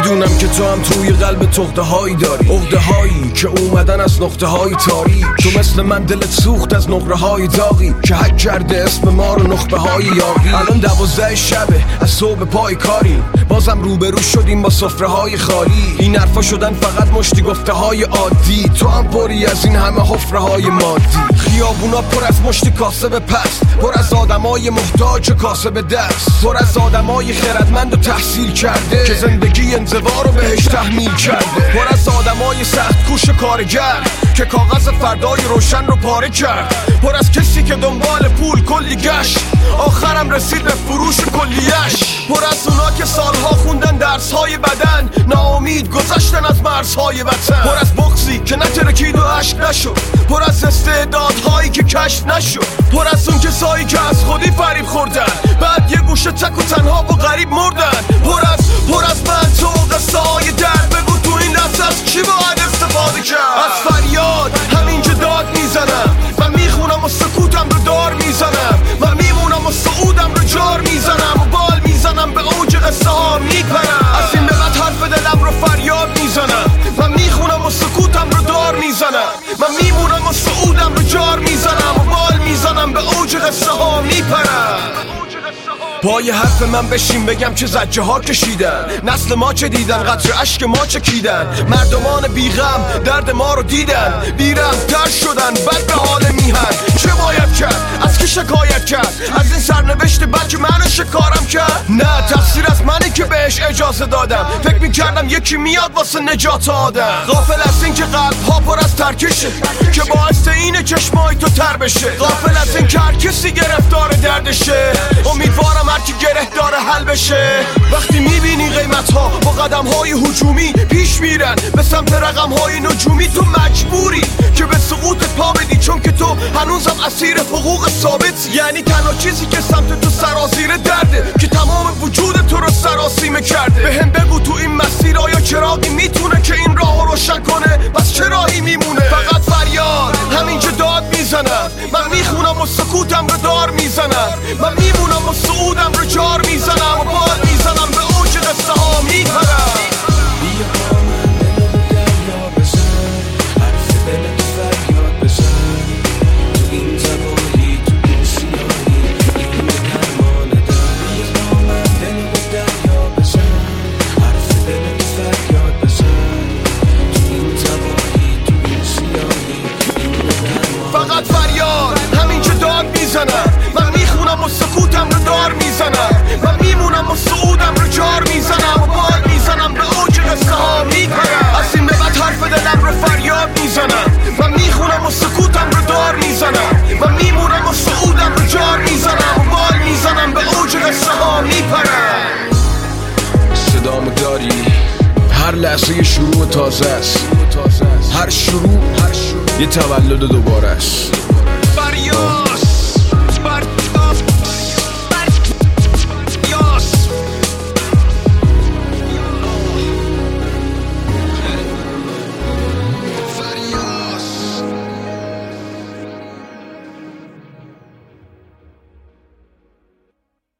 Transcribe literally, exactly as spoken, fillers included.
میدونم که تو هم توی قلب تخته هایی داری، عقده هایی که اومدن از نقطه های تاریک. تو مثل من دلت سوخت از نقره های داغی که حک کرده اسم ما رو نخبه های یاقی. الان دوازده شبه از صبح پای کاریم، بازم روبرو شدیم با سفره های خالی. این حرفا شدن فقط مشتی گفته های عادی، تو هم پری از این همه حفره های مادی. خیابونا پر از مشتی کاسب پست، پر از آدمای محتاج و کاسب دست، پر از آدمای خردمند و تحصیل کرده که زندگی انزوا رو بهش تحمیل کرده، پر از آدمای سخت کوش و کارگر که کاغذ فردای روشن رو پاره کرد، پر از کسی که دنبال پول کلی گشت آخرم رسید به فروش کلیش، پر از اونا که سالها خوندن درسهای بدن ناامید گذشتن از مرزهای وطن، پر از بغضی که نترکید و عشق نشد، پر از استعدادهایی که کشف نشد، پر از اون کسایی که از خودی فریب خوردن بعد یه گوشه تک و تنها و غریب مردن، پر از پر از من تو قصه های درد. بگو تو این لحظه از کی باید استفاده کرد؟ از فریاد همینجا داد میزنم، من میخونم و سکوتم رو دار میزنم، من میمونم و صعودم رو جار میزنم و بال میزنم به اوج قصه ها میپرم. از این به بعد حرف دلم رو فریاد میزنم، من میخونم و سکوتم رو دار میزنم، من میمونم و صعودم رو جار میزنم و بال میزنم به اوج قصه ها میپرم. پای حرف من بشین بگم چه زجه ها کشیدن، نسل ما چه دیدن، قطر اشک ما چکیدن، مردمان بیغم درد ما رو دیدن، بیرم تر شدن بد به حال میهن. چه باید کرد؟ از کی شکایت کرد؟ از این سرنوشت بد که منو شکارم کرد؟ نه، تقصیر از منی که بهش اجازه دادم، فکر میکردم یکی میاد واسه نجات آدم. غافل از این که قلب ها پر از ترکشه که باعث اینه چشمای تو تر بشه، غافل از این که هر کسی گرفتار دردشه، امیدوارم هر کی گره داره حل بشه. وقتی میبینی قیمت ها با قدم های هجومی پیش میرن به سمت رقم های نجومی، تو مجبوری که به سقوطت پا بدی چون که تو هنوزم اسیر حقوق ثابت. یعنی تنها چیزی که سمت تو سرازیر درده که تمام وجود تو رو سراسیمه کرده. به هم بگو تو این مسیر آیا چراغی میتونه که این راه رو روشن کنه؟ پس چه راهی میمونه؟ فقط فریاد همینجا داد میزنم، من میخونم و سکوتم رو دار میزنم، من میمونم و صعودم رو جار میزنم و بال میزنم به اوج قصه ها میپرم. بیا با من دلو به دریا بزن، حرف دلت فریاد بزن، تو این تباهی تو این سیاهی این به درمان دم. بیا با من دلو به دریا بزن، حرف دلت فریاد بزن، تو این تباهی تو این سیاهی این به درمان. فقط فریاد همینجا داد میزنم، من میخونم و سکوتم رو دار میزنم، من میمونم و صعودم رو جار میزنم و بال میزنم به اوج قصه ها میپرم. از این به بعد حرف دلم رو فریاد میزنم، من میخونم و سکوتم رو دار میزنم، من میمونم و صعودم رو جار میزنم و بال میزنم به اوج قصه ها میپرم. صدامو داری؟ هر لحظه یه شروع تازه است، هر شروع یه تولد دوباره است.